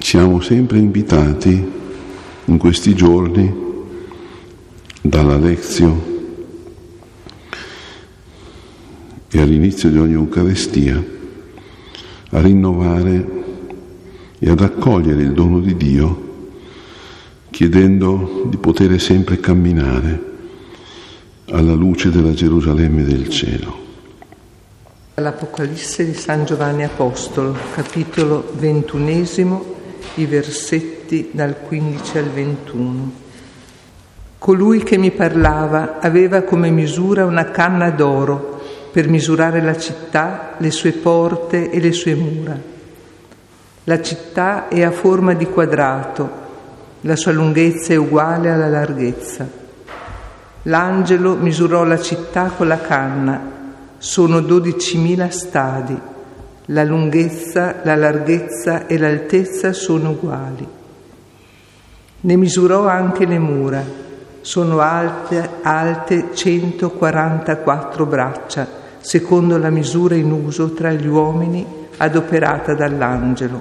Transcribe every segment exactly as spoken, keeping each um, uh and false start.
Siamo sempre invitati in questi giorni, dalla Lectio e all'inizio di ogni Eucaristia, a rinnovare e ad accogliere il dono di Dio, chiedendo di poter sempre camminare alla luce della Gerusalemme del cielo. L'Apocalisse di San Giovanni Apostolo, capitolo ventunesimo, i versetti dal quindici al ventuno. Colui che mi parlava aveva come misura una canna d'oro per misurare la città, le sue porte e le sue mura. La città è a forma di quadrato, la sua lunghezza è uguale alla larghezza. L'angelo misurò la città con la canna, sono dodicimila stadi, la lunghezza, la larghezza e l'altezza sono uguali. Ne misurò anche le mura, sono alte, alte centoquarantaquattro braccia, secondo la misura in uso tra gli uomini adoperata dall'angelo.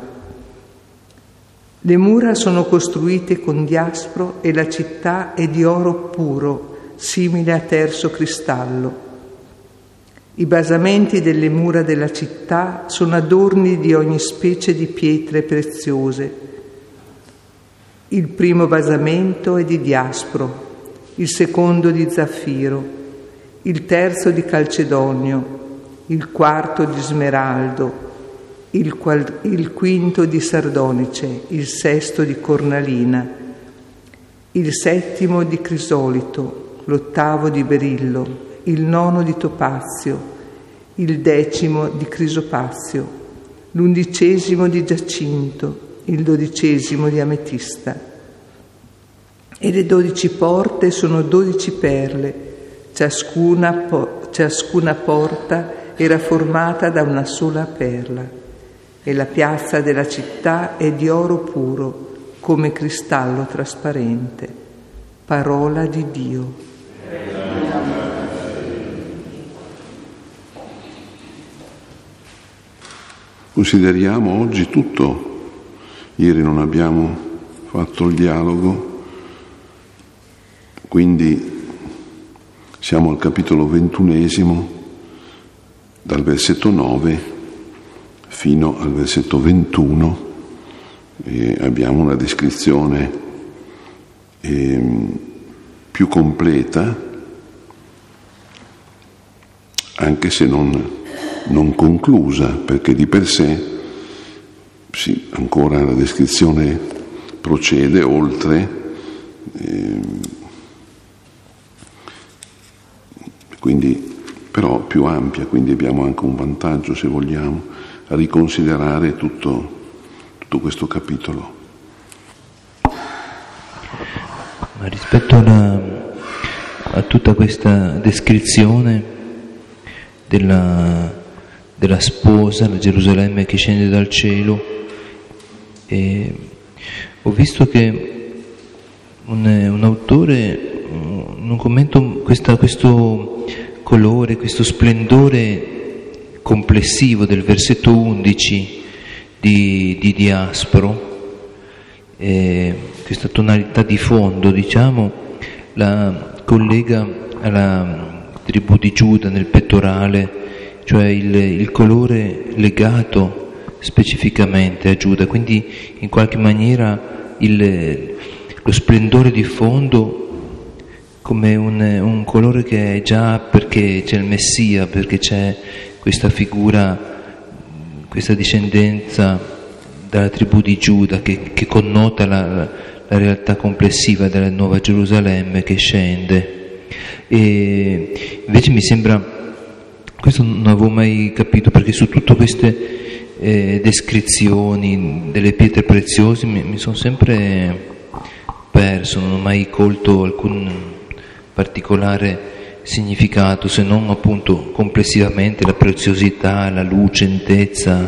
Le mura sono costruite con diaspro e la città è di oro puro, simile a terso cristallo. I basamenti delle mura della città sono adorni di ogni specie di pietre preziose. Il primo basamento è di diaspro, il secondo di zaffiro, il terzo di calcedonio, il quarto di smeraldo, il, qual- il quinto di sardonice, il sesto di cornalina, il settimo di crisolito, l'ottavo di berillo, il nono di topazio, il decimo di crisopazio, l'undicesimo di giacinto, il dodicesimo di ametista. E le dodici porte sono dodici perle, ciascuna, po- ciascuna porta era formata da una sola perla, e la piazza della città è di oro puro, come cristallo trasparente. Parola di Dio. Consideriamo oggi tutto. Ieri non abbiamo fatto il dialogo, quindi siamo al capitolo ventunesimo, dal versetto nove fino al versetto ventuno, e abbiamo una descrizione eh, più completa, anche se non non conclusa, perché di per sé sì, ancora la descrizione procede oltre, eh, quindi però più ampia, quindi abbiamo anche un vantaggio, se vogliamo, a riconsiderare tutto, tutto questo capitolo. Ma rispetto alla, a tutta questa descrizione della della sposa, la Gerusalemme che scende dal cielo, e ho visto che un, un autore, in un commento, questa, questo colore, questo splendore complessivo del versetto undici di, di diaspro, eh, questa tonalità di fondo, diciamo, la collega alla tribù di Giuda nel pettorale, cioè il, il colore legato specificamente a Giuda, quindi in qualche maniera il, lo splendore di fondo come un, un colore che è già perché c'è il Messia, perché c'è questa figura, questa discendenza dalla tribù di Giuda che, che connota la, la realtà complessiva della Nuova Gerusalemme che scende. E invece mi sembra, questo non avevo mai capito, perché su tutte queste eh, descrizioni delle pietre preziose mi, mi sono sempre perso, non ho mai colto alcun particolare significato, se non appunto complessivamente la preziosità, la lucentezza.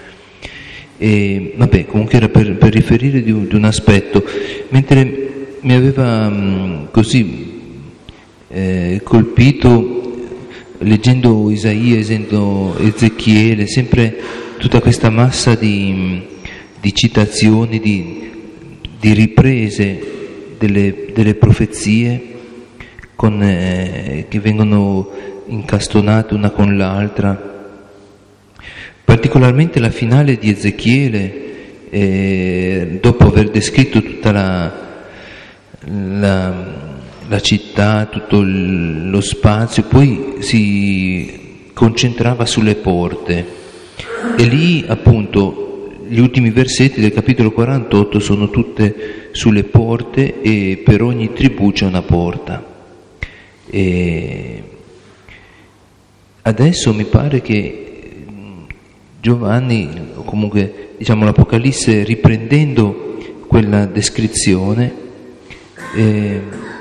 E vabbè, comunque era per, per riferire di un, di un aspetto, mentre mi aveva mh, così eh, colpito leggendo Isaia, leggendo Ezechiele, sempre tutta questa massa di, di citazioni, di, di riprese delle, delle profezie con, eh, che vengono incastonate una con l'altra. Particolarmente la finale di Ezechiele, eh, dopo aver descritto tutta la, la, la città, tutto il, lo spazio, poi si concentrava sulle porte, e lì appunto gli ultimi versetti del capitolo quarantotto sono tutte sulle porte, e per ogni tribù c'è una porta. E adesso mi pare che Giovanni, o comunque diciamo l'Apocalisse, riprendendo quella descrizione, eh,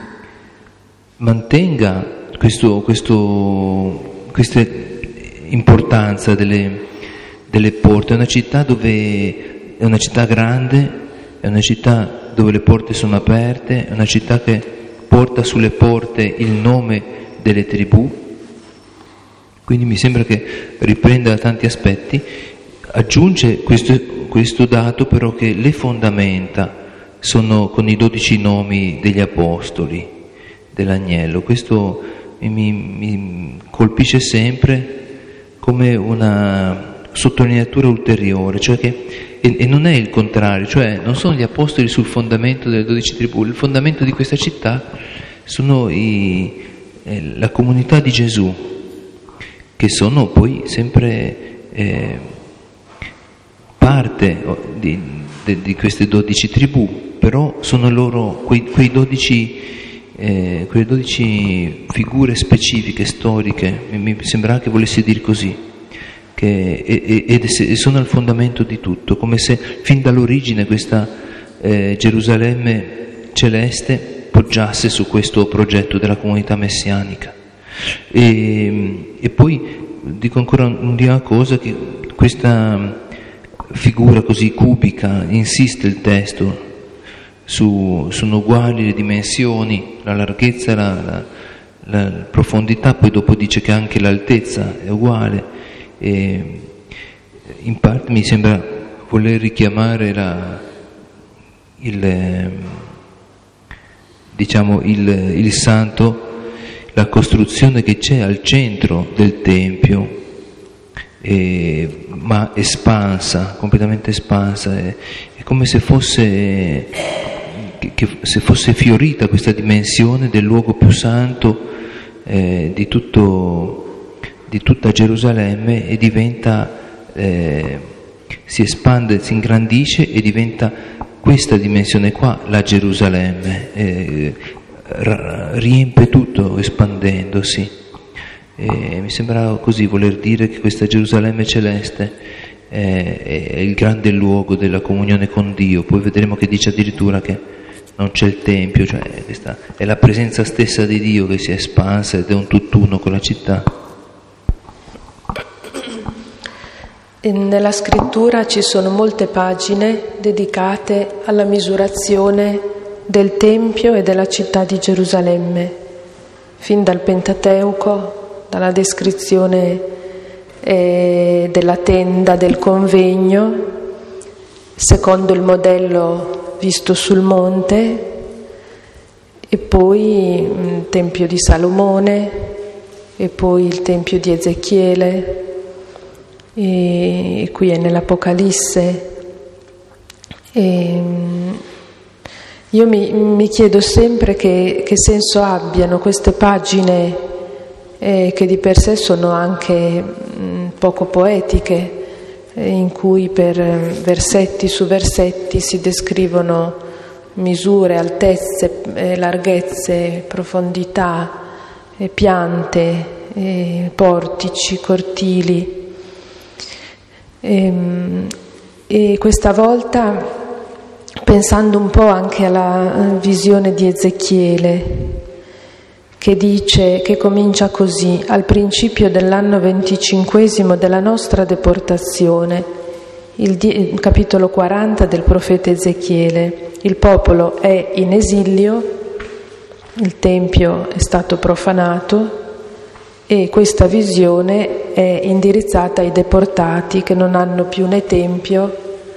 mantenga questo, questo, questa importanza delle, delle porte. È una città dove è una città grande, è una città dove le porte sono aperte, è una città che porta sulle porte il nome delle tribù. Quindi mi sembra che riprenda da tanti aspetti, aggiunge questo, questo dato però che le fondamenta sono con i dodici nomi degli apostoli dell'agnello. Questo mi, mi colpisce sempre come una sottolineatura ulteriore, cioè che, e, e non è il contrario, cioè non sono gli apostoli sul fondamento delle dodici tribù, il fondamento di questa città sono i, eh, la comunità di Gesù, che sono poi sempre eh, parte di, di, di queste dodici tribù, però sono loro quei, quei dodici, eh, quelle dodici figure specifiche, storiche, mi, mi sembra che volesse dire così, che, e, e, e sono al fondamento di tutto, come se fin dall'origine questa eh, Gerusalemme celeste poggiasse su questo progetto della comunità messianica. E, e poi dico ancora un'ultima cosa, che questa figura così cubica, insiste il testo, su, sono uguali le dimensioni, la larghezza, la, la, la profondità, poi dopo dice che anche l'altezza è uguale, e in parte mi sembra voler richiamare la, il, diciamo il, il santo, la costruzione che c'è al centro del Tempio, eh, ma espansa, completamente espansa, è, è come se fosse, che, che, se fosse fiorita questa dimensione del luogo più santo eh, di, tutto, di tutta Gerusalemme, e diventa, eh, si espande, si ingrandisce e diventa questa dimensione qua, la Gerusalemme. Eh, riempie tutto espandendosi, e mi sembra così voler dire che questa Gerusalemme celeste è, è il grande luogo della comunione con Dio. Poi vedremo che dice addirittura che non c'è il Tempio, cioè questa è la presenza stessa di Dio che si è espansa ed è un tutt'uno con la città. Nella scrittura ci sono molte pagine dedicate alla misurazione del Tempio e della città di Gerusalemme, fin dal Pentateuco, dalla descrizione eh, della tenda del convegno, secondo il modello visto sul monte, e poi il Tempio di Salomone, e poi il Tempio di Ezechiele, e qui è nell'Apocalisse. E, Io mi, mi chiedo sempre che, che senso abbiano queste pagine eh, che di per sé sono anche mh, poco poetiche, eh, in cui per versetti su versetti si descrivono misure, altezze, eh, larghezze, profondità, eh, piante, eh, portici, cortili. E, e questa volta, pensando un po' anche alla visione di Ezechiele, che dice, che comincia così: al principio dell'anno venticinquesimo della nostra deportazione, il, di, il capitolo quaranta del profeta Ezechiele, il popolo è in esilio, il Tempio è stato profanato, e questa visione è indirizzata ai deportati che non hanno più né Tempio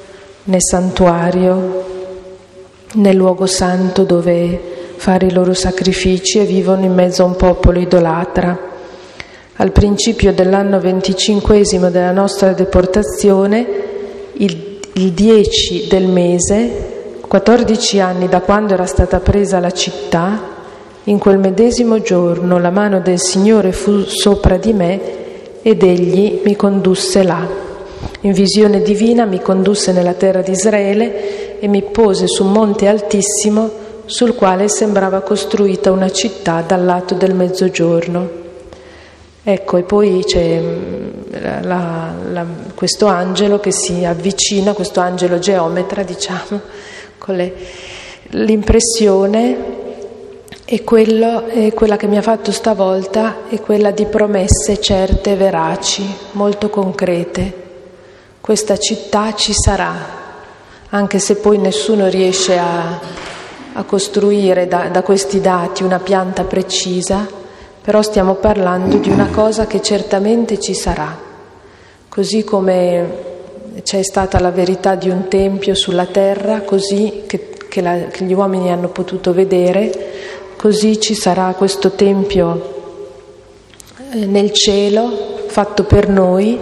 nel santuario, nel luogo santo dove fare i loro sacrifici, e vivono in mezzo a un popolo idolatra. Al principio dell'anno venticinquesimo della nostra deportazione, il, il dieci del mese, quattordici anni da quando era stata presa la città, in quel medesimo giorno la mano del Signore fu sopra di me ed Egli mi condusse là. In visione divina mi condusse nella terra di Israele e mi pose su un monte altissimo sul quale sembrava costruita una città dal lato del mezzogiorno. Ecco, e poi c'è la, la, questo angelo che si avvicina, questo angelo geometra, diciamo, con le, l'impressione. E quello è quella che mi ha fatto stavolta, è quella di promesse certe e veraci, molto concrete. Questa città ci sarà, anche se poi nessuno riesce a, a costruire da, da questi dati una pianta precisa, però stiamo parlando di una cosa che certamente ci sarà. Così come c'è stata la verità di un tempio sulla terra, così che, che, la, che gli uomini hanno potuto vedere, così ci sarà questo tempio nel cielo, fatto per noi,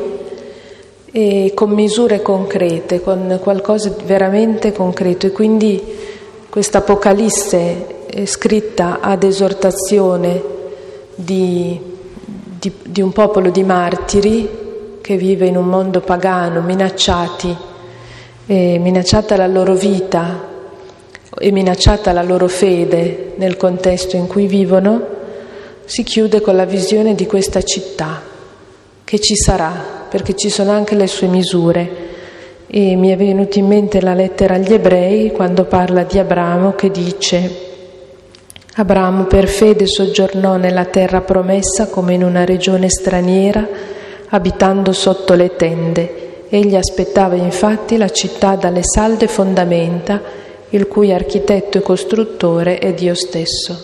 e con misure concrete, con qualcosa di veramente concreto. E quindi questa Apocalisse è scritta ad esortazione di, di, di un popolo di martiri che vive in un mondo pagano, minacciati, e minacciata la loro vita e minacciata la loro fede nel contesto in cui vivono. Si chiude con la visione di questa città che ci sarà, perché ci sono anche le sue misure. E mi è venuta in mente la lettera agli Ebrei, quando parla di Abramo, che dice: Abramo per fede soggiornò nella terra promessa come in una regione straniera, abitando sotto le tende. Egli aspettava infatti la città dalle salde fondamenta, il cui architetto e costruttore è Dio stesso.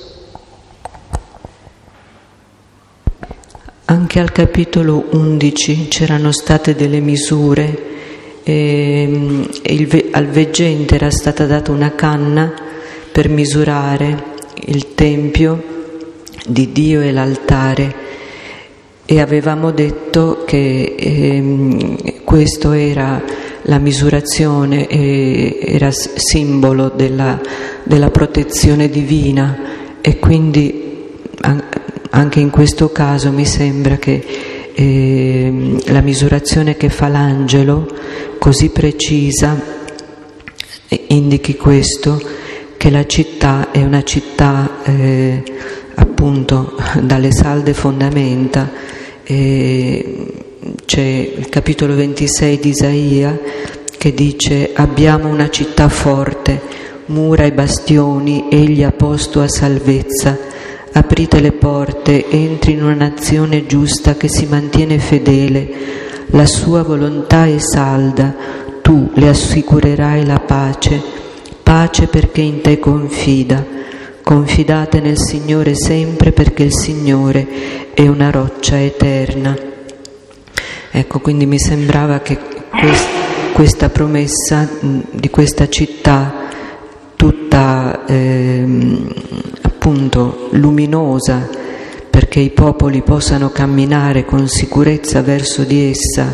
Anche al capitolo undici c'erano state delle misure, e il, al veggente era stata data una canna per misurare il tempio di Dio e l'altare, e avevamo detto che eh, questo era la misurazione, eh, era simbolo della, della protezione divina, e quindi anche in questo caso mi sembra che eh, la misurazione che fa l'angelo, così precisa, indichi questo, che la città è una città eh, appunto dalle salde fondamenta. Eh, c'è il capitolo ventisei di Isaia che dice: abbiamo una città forte, mura e bastioni, egli ha posto a salvezza. Aprite le porte, entri in una nazione giusta che si mantiene fedele, la sua volontà è salda, tu le assicurerai la pace, pace perché in te confida. Confidate nel Signore sempre, perché il Signore è una roccia eterna. Ecco, quindi mi sembrava che quest- questa promessa di questa città tutta ehm, appunto luminosa, perché i popoli possano camminare con sicurezza verso di essa,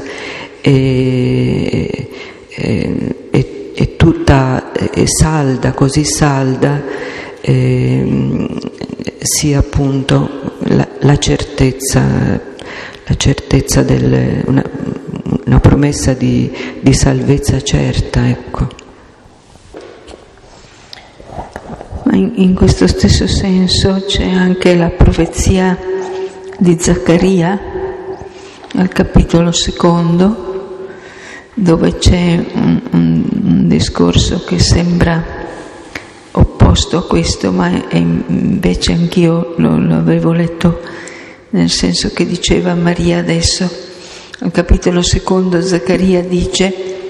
e, e, e, e tutta è salda, così salda, eh, sia appunto la, la certezza la certezza del una, una promessa di, di salvezza certa, ecco. Ma in, in questo stesso senso c'è anche la profezia di Zaccaria al capitolo secondo, dove c'è un, un, un discorso che sembra opposto a questo, ma è invece anch'io lo, lo avevo letto nel senso che diceva Maria adesso. Al capitolo secondo Zaccaria dice: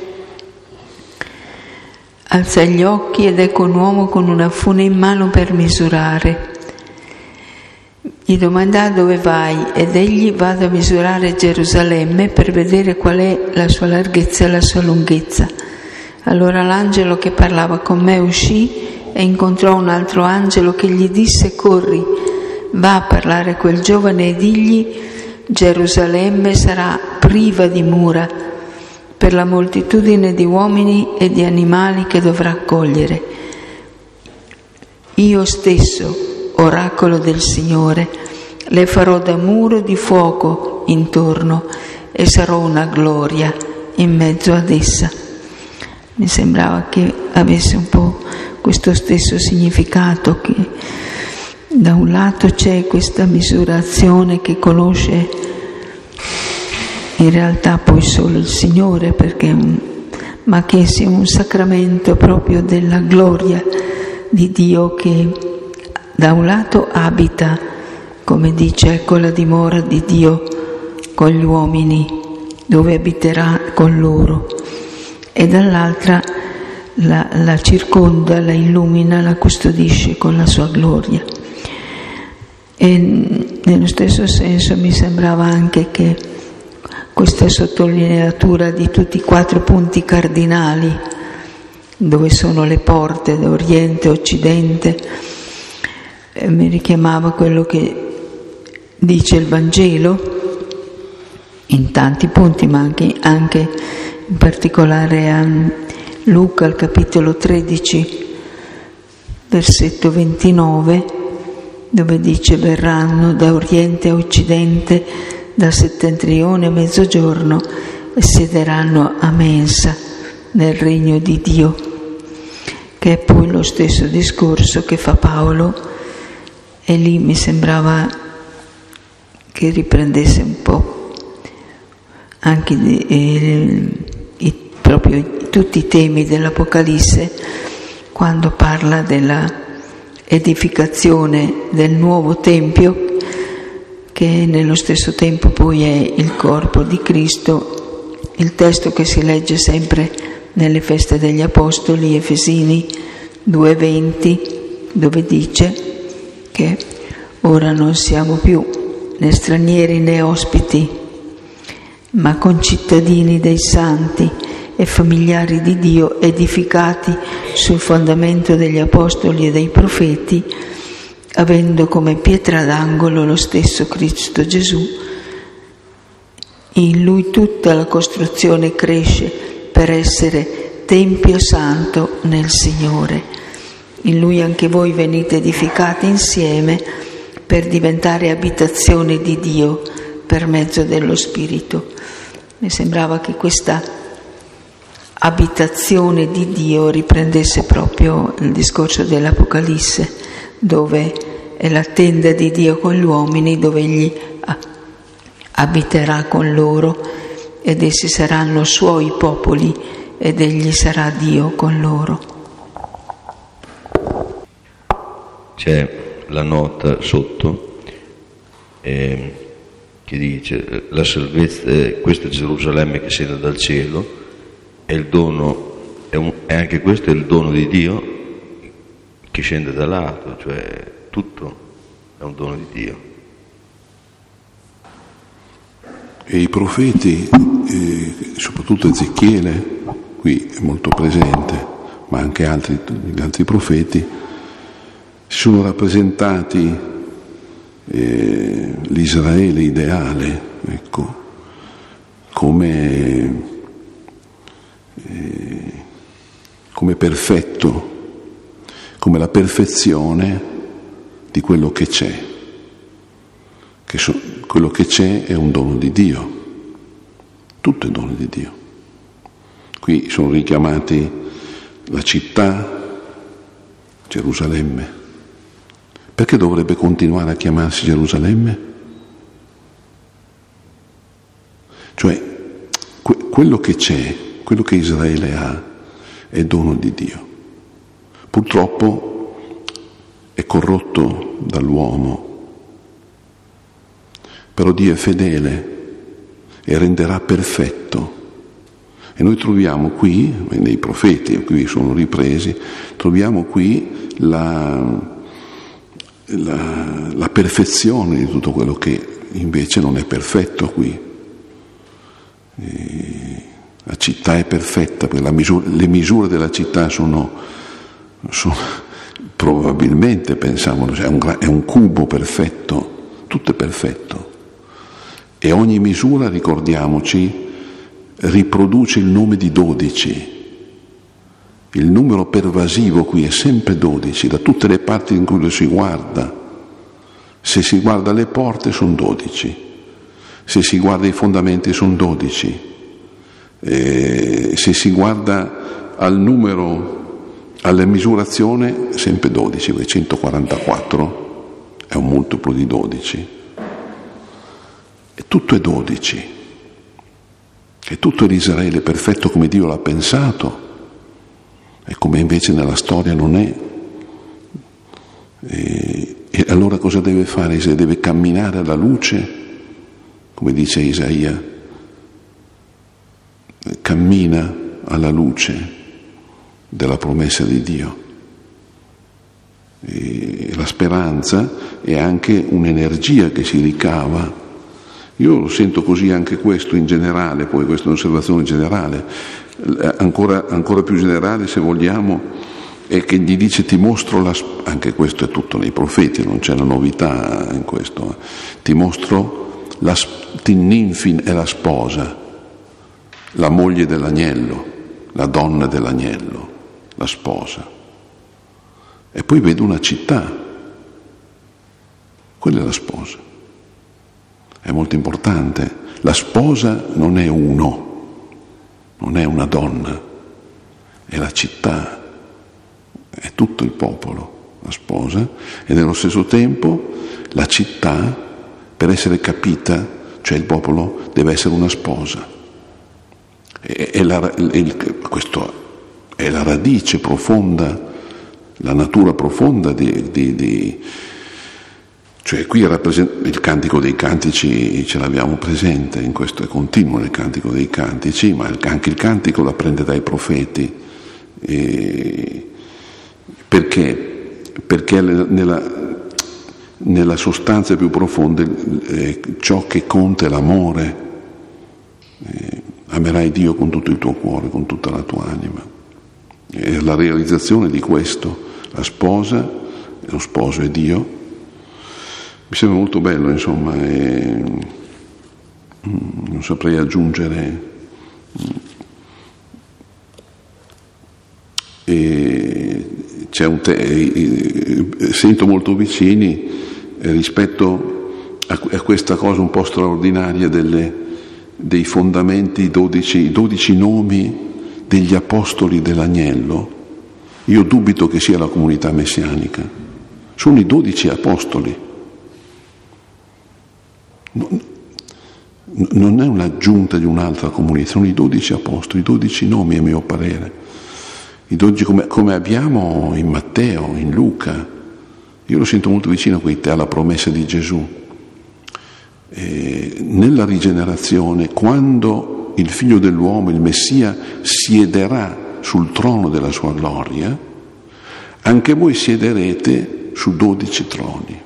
alza gli occhi ed ecco un uomo con una fune in mano per misurare. Gli domandò: dove vai? Ed egli: vado a misurare Gerusalemme per vedere qual è la sua larghezza e la sua lunghezza. Allora l'angelo che parlava con me uscì e incontrò un altro angelo che gli disse: corri, va a parlare a quel giovane e digli: Gerusalemme sarà priva di mura per la moltitudine di uomini e di animali che dovrà accogliere. Io stesso, oracolo del Signore, le farò da muro di fuoco intorno e sarò una gloria in mezzo ad essa. Mi sembrava che avesse un po' questo stesso significato, che da un lato c'è questa misurazione che conosce in realtà poi solo il Signore, perché, ma che sia un sacramento proprio della gloria di Dio che da un lato abita, come dice, ecco la dimora di Dio con gli uomini, dove abiterà con loro, e dall'altra la, la circonda, la illumina, la custodisce con la sua gloria. E nello stesso senso mi sembrava anche che questa sottolineatura di tutti i quattro punti cardinali, dove sono le porte da Oriente e Occidente, eh, mi richiamava quello che dice il Vangelo in tanti punti, ma anche, anche in particolare a Luca, al capitolo tredici, versetto ventinove, dove dice: verranno da Oriente a Occidente, da settentrione a mezzogiorno, e siederanno a mensa nel regno di Dio, che è poi lo stesso discorso che fa Paolo, e lì mi sembrava che riprendesse un po' anche eh, i, proprio tutti i temi dell'Apocalisse, quando parla della edificazione del nuovo Tempio, che nello stesso tempo poi è il corpo di Cristo. Il testo che si legge sempre nelle feste degli Apostoli, Efesini due venti, dove dice che ora non siamo più né stranieri né ospiti, ma concittadini dei santi e familiari di Dio, edificati sul fondamento degli Apostoli e dei Profeti, avendo come pietra d'angolo lo stesso Cristo Gesù. In Lui tutta la costruzione cresce per essere Tempio santo nel Signore. In Lui anche voi venite edificati insieme per diventare abitazione di Dio per mezzo dello Spirito. Mi sembrava che questa abitazione di Dio riprendesse proprio il discorso dell'Apocalisse, dove è la tenda di Dio con gli uomini, dove Egli abiterà con loro ed essi saranno suoi popoli ed Egli sarà Dio con loro. C'è la nota sotto eh, che dice: la salvezza, eh, questa Gerusalemme che scende dal cielo, è il dono, è, un, è anche questo è il dono di Dio che scende dall'alto, cioè tutto è un dono di Dio. E i profeti, eh, soprattutto Ezechiele, qui è molto presente, ma anche altri, gli altri profeti, si sono rappresentati eh, l'Israele ideale, ecco, come, eh, come perfetto, come la perfezione di quello che c'è, che so, quello che c'è è un dono di Dio, tutto è dono di Dio. Qui sono richiamati la città, Gerusalemme. Perché dovrebbe continuare a chiamarsi Gerusalemme? Cioè, que- quello che c'è, quello che Israele ha, è dono di Dio. Purtroppo è corrotto dall'uomo, però Dio è fedele e renderà perfetto. E noi troviamo qui, nei profeti, qui sono ripresi, troviamo qui la... La, la perfezione di tutto quello che invece non è perfetto qui. E La città è perfetta, perché la misura, le misure della città sono, sono probabilmente, pensiamo, è un, è un cubo perfetto, tutto è perfetto. E ogni misura, ricordiamoci, riproduce il nome di dodici. Il numero pervasivo qui è sempre dodici, da tutte le parti in cui lo si guarda. Se si guarda le porte sono dodici, se si guarda i fondamenti sono dodici. Eh, se si guarda al numero, alla misurazione, sempre dodici, perché centoquarantaquattro è un multiplo di dodici. E tutto è dodici. E tutto è l'Israele perfetto come Dio l'ha pensato e come invece nella storia non è. E, e allora cosa deve fare? Se deve camminare alla luce, come dice Isaia, cammina alla luce della promessa di Dio. E la speranza è anche un'energia che si ricava. Io lo sento così anche questo in generale, poi questa è un'osservazione generale, ancora, ancora più generale se vogliamo, è che gli dice ti mostro la, anche questo è tutto nei profeti, non c'è una novità in questo, ti mostro la Tinninfin è la sposa, la moglie dell'agnello, la donna dell'agnello, la sposa. E poi vedo una città, quella è la sposa. È molto importante. La sposa non è uno, non è una donna, è la città, è tutto il popolo, la sposa, e nello stesso tempo la città, per essere capita, cioè il popolo, deve essere una sposa. È la, il, questo è la radice profonda, la natura profonda di, di, di cioè qui rappresenta il Cantico dei Cantici, ce l'abbiamo presente, in questo è continuo nel Cantico dei Cantici, ma anche il Cantico la prende dai profeti. E perché? Perché nella, nella sostanza più profonda eh, ciò che conta è l'amore. Eh, amerai Dio con tutto il tuo cuore, con tutta la tua anima. E la realizzazione di questo, la sposa, lo sposo è Dio, mi sembra molto bello, insomma, e non saprei aggiungere. E c'è un te- sento molto vicini rispetto a, a questa cosa un po' straordinaria delle, dei fondamenti, dodici, dodici nomi degli apostoli dell'agnello. Io dubito che sia la comunità messianica, sono i dodici apostoli. Non è un'aggiunta di un'altra comunità, sono i dodici apostoli, i dodici nomi a mio parere, i dodici come, come abbiamo in Matteo, in Luca. Io lo sento molto vicino alla promessa di Gesù. E nella rigenerazione, quando il Figlio dell'uomo, il Messia, siederà sul trono della sua gloria, anche voi siederete su dodici troni.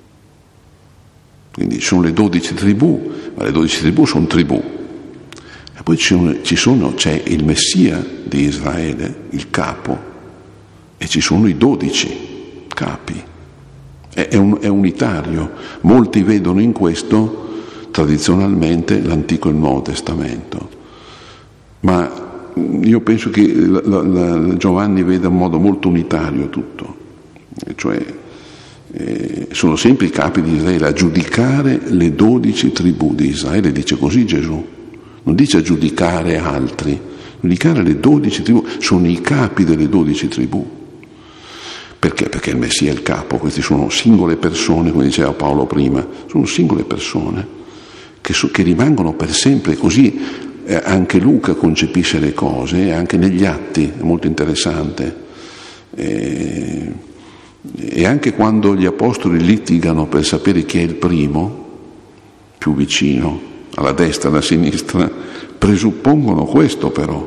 Quindi sono le dodici tribù, ma le dodici tribù sono tribù. E poi ci sono, ci sono, c'è il Messia di Israele, il capo, e ci sono i dodici capi. È, è, un, è unitario. Molti vedono in questo, tradizionalmente, l'Antico e il Nuovo Testamento. Ma io penso che la, la, la Giovanni veda in modo molto unitario tutto. Cioè, Eh, sono sempre i capi di Israele a giudicare le dodici tribù di Israele, dice così Gesù, non dice a giudicare altri, giudicare le dodici tribù, sono i capi delle dodici tribù. Perché? Perché il Messia è il capo, questi sono singole persone, come diceva Paolo prima, sono singole persone che, so, che rimangono per sempre, così eh, anche Luca concepisce le cose, eh, anche negli atti, è molto interessante. Eh, E anche quando gli apostoli litigano per sapere chi è il primo, più vicino, alla destra, alla sinistra, presuppongono questo però,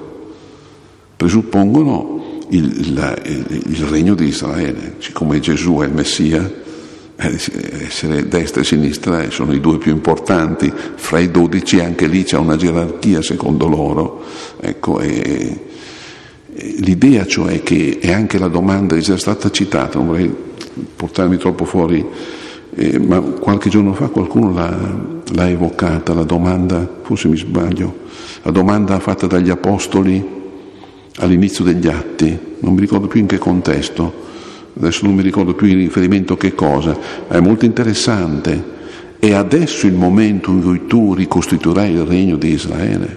presuppongono il, la, il, il regno di Israele. Siccome Gesù è il Messia, essere destra e sinistra sono i due più importanti, fra i dodici anche lì c'è una gerarchia secondo loro, ecco, e, e l'idea cioè che, e anche la domanda è già stata citata, non vorrei portarmi troppo fuori, eh, ma qualche giorno fa qualcuno l'ha, l'ha evocata, la domanda, forse mi sbaglio, la domanda fatta dagli apostoli all'inizio degli Atti, non mi ricordo più in che contesto, adesso non mi ricordo più in riferimento a che cosa, è molto interessante. È adesso il momento in cui tu ricostituirai il regno di Israele.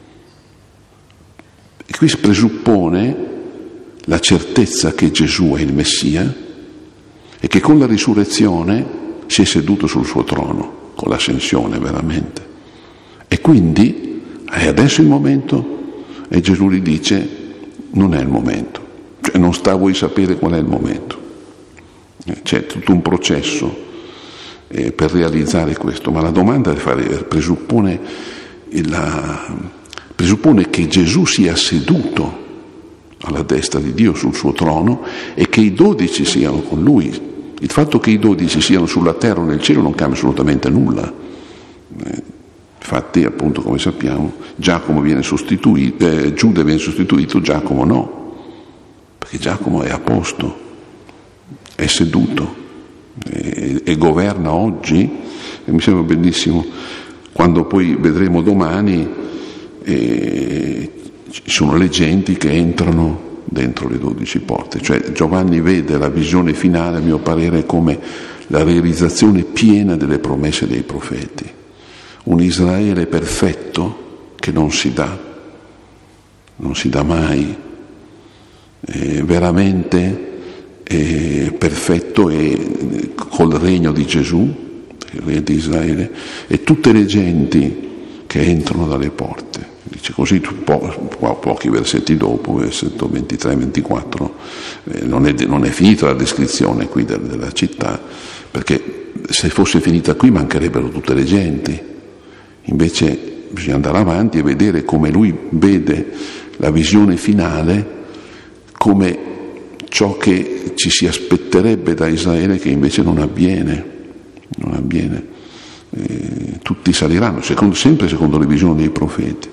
E qui si presuppone la certezza che Gesù è il Messia e che con la risurrezione si è seduto sul suo trono, con l'ascensione veramente. E quindi è adesso il momento, e Gesù gli dice non è il momento. Cioè, non sta a voi sapere qual è il momento. C'è tutto un processo eh, per realizzare questo, ma la domanda è fare, presuppone, la, presuppone che Gesù sia seduto alla destra di Dio sul suo trono e che i dodici siano con lui. Il fatto che i dodici siano sulla terra o nel cielo non cambia assolutamente nulla. Eh, infatti, appunto, come sappiamo, Giacomo viene sostituito, eh, Giuda viene sostituito, Giacomo no. Perché Giacomo è a posto, è seduto e, e governa oggi, e mi sembra bellissimo quando poi vedremo domani eh, ci sono le genti che entrano dentro le dodici porte, cioè Giovanni vede la visione finale, a mio parere, come la realizzazione piena delle promesse dei profeti, un Israele perfetto che non si dà, non si dà mai. Eh, veramente eh, perfetto e col regno di Gesù, il re di Israele, e tutte le genti che entrano dalle porte. Dice così po- po- pochi versetti dopo, versetto ventitré ventiquattro, eh, non, è, non è finita la descrizione qui de- della città, perché se fosse finita qui mancherebbero tutte le genti. Invece bisogna andare avanti e vedere come lui vede la visione finale, come ciò che ci si aspetterebbe da Israele che invece non avviene, non avviene. Eh, tutti saliranno, secondo, sempre secondo le visioni dei profeti.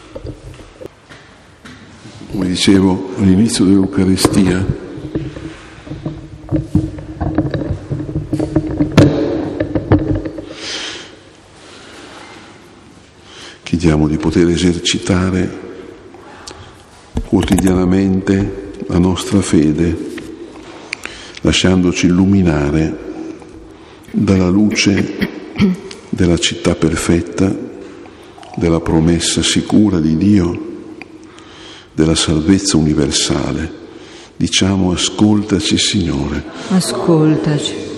Come dicevo all'inizio dell'Eucaristia, chiediamo di poter esercitare quotidianamente la nostra fede, lasciandoci illuminare dalla luce della città perfetta, della promessa sicura di Dio, della salvezza universale. Diciamo: ascoltaci, Signore. Ascoltaci.